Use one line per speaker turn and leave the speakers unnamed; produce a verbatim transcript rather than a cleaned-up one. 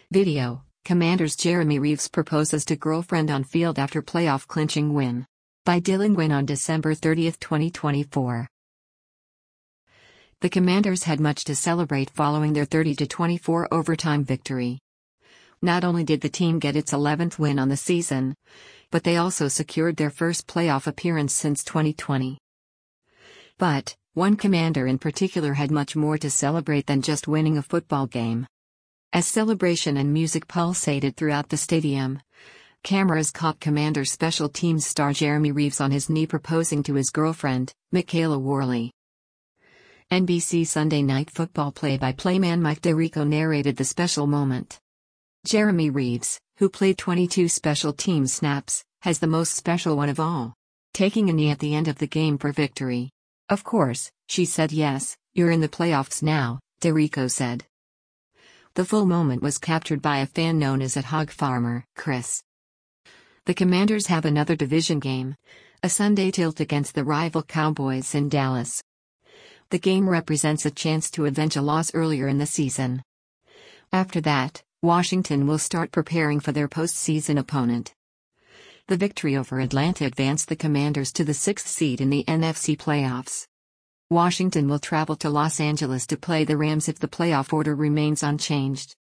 Video: Commanders' Jeremy Reaves proposes to girlfriend on field after playoff clinching win. By Dylan Gwynn on December thirtieth, twenty twenty-four. The Commanders had much to celebrate following their thirty to twenty-four overtime victory. Not only did the team get its eleventh win on the season, but they also secured their first playoff appearance since twenty twenty. But, one commander in particular had much more to celebrate than just winning a football game. As celebration and music pulsated throughout the stadium, cameras caught Commander special teams star Jeremy Reaves on his knee proposing to his girlfriend, Michaela Worley. N B C Sunday Night Football play-by-play man Mike Tirico narrated the special moment. Jeremy Reaves, who played twenty-two special teams snaps, has the most special one of all. Taking a knee at the end of the game for victory. Of course, she said yes, you're in the playoffs now, Tirico said. The full moment was captured by a fan known as at Hog Farmer, Chris. The Commanders have another division game, a Sunday tilt against the rival Cowboys in Dallas. The game represents a chance to avenge a loss earlier in the season. After that, Washington will start preparing for their postseason opponent. The victory over Atlanta advanced the Commanders to the sixth seed in the N F C playoffs. Washington will travel to Los Angeles to play the Rams if the playoff order remains unchanged.